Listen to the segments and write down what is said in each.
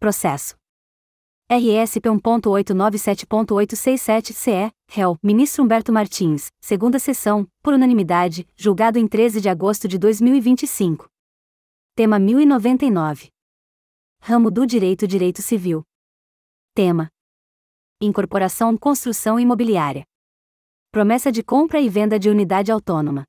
Processo. RSP 1.897.867-CE, réu, ministro Humberto Martins, segunda sessão, por unanimidade, julgado em 13 de agosto de 2025. Tema 1099. Ramo do Direito Civil. Tema: Incorporação, construção imobiliária. Promessa de compra e venda de unidade autônoma.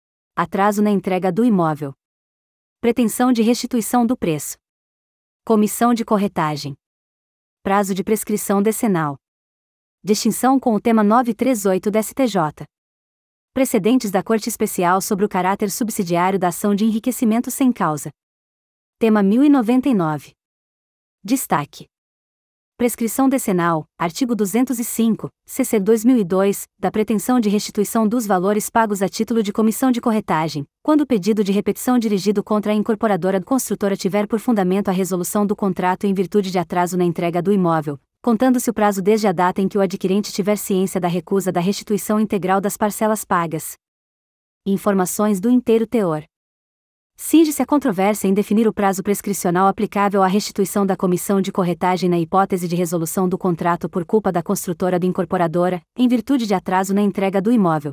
Atraso na entrega do imóvel. Pretensão de restituição do preço. Comissão de corretagem. Prazo de prescrição decenal. Distinção com o tema 938 da STJ. Precedentes da Corte Especial sobre o caráter subsidiário da ação de enriquecimento sem causa. Tema 1099. Destaque: prescrição decenal, artigo 205, CC 2002, da pretensão de restituição dos valores pagos a título de comissão de corretagem, quando o pedido de repetição dirigido contra a incorporadora construtora tiver por fundamento a resolução do contrato em virtude de atraso na entrega do imóvel, contando-se o prazo desde a data em que o adquirente tiver ciência da recusa da restituição integral das parcelas pagas. Informações do inteiro teor. Cinge-se a controvérsia em definir o prazo prescricional aplicável à restituição da comissão de corretagem na hipótese de resolução do contrato por culpa da construtora do incorporadora, em virtude de atraso na entrega do imóvel.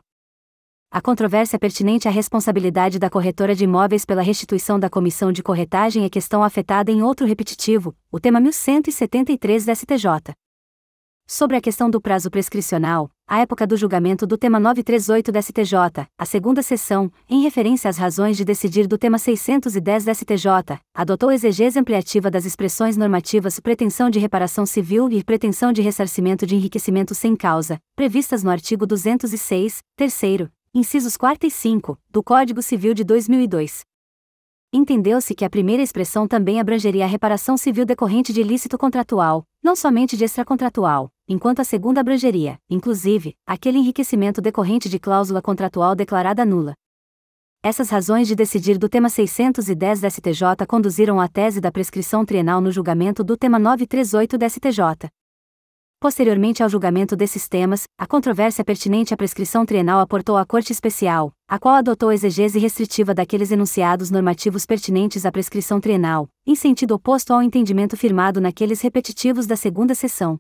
A controvérsia pertinente à responsabilidade da corretora de imóveis pela restituição da comissão de corretagem é questão afetada em outro repetitivo, o tema 1173 da STJ. Sobre a questão do prazo prescricional, à época do julgamento do tema 938 da STJ, a segunda sessão, em referência às razões de decidir do tema 610 da STJ, adotou exegese ampliativa das expressões normativas pretensão de reparação civil e pretensão de ressarcimento de enriquecimento sem causa, previstas no artigo 206, terceiro, incisos 4 e 5, do Código Civil de 2002. Entendeu-se que a primeira expressão também abrangeria a reparação civil decorrente de ilícito contratual, não somente de extracontratual, enquanto a segunda abrangeria, inclusive, aquele enriquecimento decorrente de cláusula contratual declarada nula. Essas razões de decidir do tema 610 da STJ conduziram à tese da prescrição trienal no julgamento do tema 938 da STJ. Posteriormente ao julgamento desses temas, a controvérsia pertinente à prescrição trienal aportou à Corte Especial, a qual adotou a exegese restritiva daqueles enunciados normativos pertinentes à prescrição trienal, em sentido oposto ao entendimento firmado naqueles repetitivos da segunda sessão.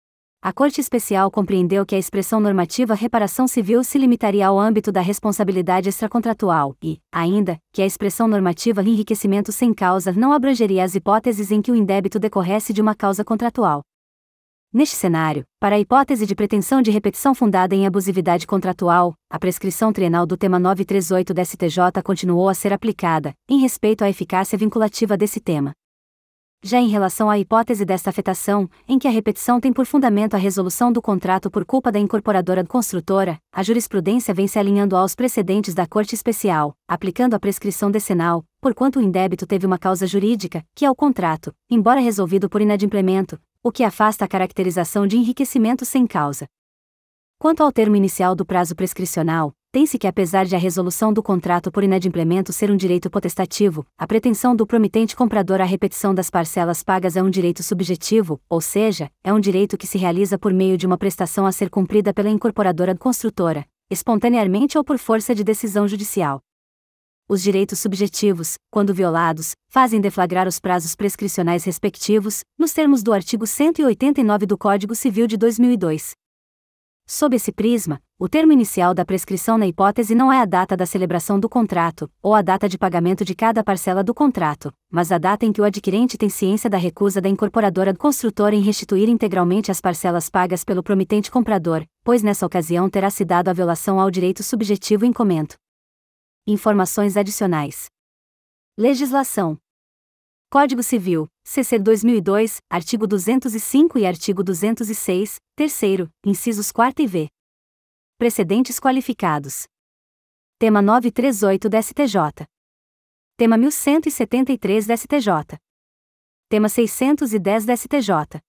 A Corte Especial compreendeu que a expressão normativa reparação civil se limitaria ao âmbito da responsabilidade extracontratual e, ainda, que a expressão normativa enriquecimento sem causa não abrangeria as hipóteses em que o indébito decorresse de uma causa contratual. Neste cenário, para a hipótese de pretensão de repetição fundada em abusividade contratual, a prescrição trienal do tema 938 da STJ continuou a ser aplicada, em respeito à eficácia vinculativa desse tema. Já em relação à hipótese desta afetação, em que a repetição tem por fundamento a resolução do contrato por culpa da incorporadora construtora, a jurisprudência vem se alinhando aos precedentes da Corte Especial, aplicando a prescrição decenal, porquanto o indébito teve uma causa jurídica, que é o contrato, embora resolvido por inadimplemento, o que afasta a caracterização de enriquecimento sem causa. Quanto ao termo inicial do prazo prescricional, tem-se que apesar de a resolução do contrato por inadimplemento ser um direito potestativo, a pretensão do promitente comprador à repetição das parcelas pagas é um direito subjetivo, ou seja, é um direito que se realiza por meio de uma prestação a ser cumprida pela incorporadora construtora, espontaneamente ou por força de decisão judicial. Os direitos subjetivos, quando violados, fazem deflagrar os prazos prescricionais respectivos, nos termos do artigo 189 do Código Civil de 2002. Sob esse prisma, o termo inicial da prescrição na hipótese não é a data da celebração do contrato, ou a data de pagamento de cada parcela do contrato, mas a data em que o adquirente tem ciência da recusa da incorporadora construtora em restituir integralmente as parcelas pagas pelo promitente comprador, pois nessa ocasião terá se dado a violação ao direito subjetivo em comento. Informações adicionais. Legislação. Código Civil, CC 2002, artigo 205 e artigo 206, terceiro, incisos 4 e v. Precedentes qualificados. Tema 938 da STJ. Tema 1173 da STJ. Tema 610 da STJ.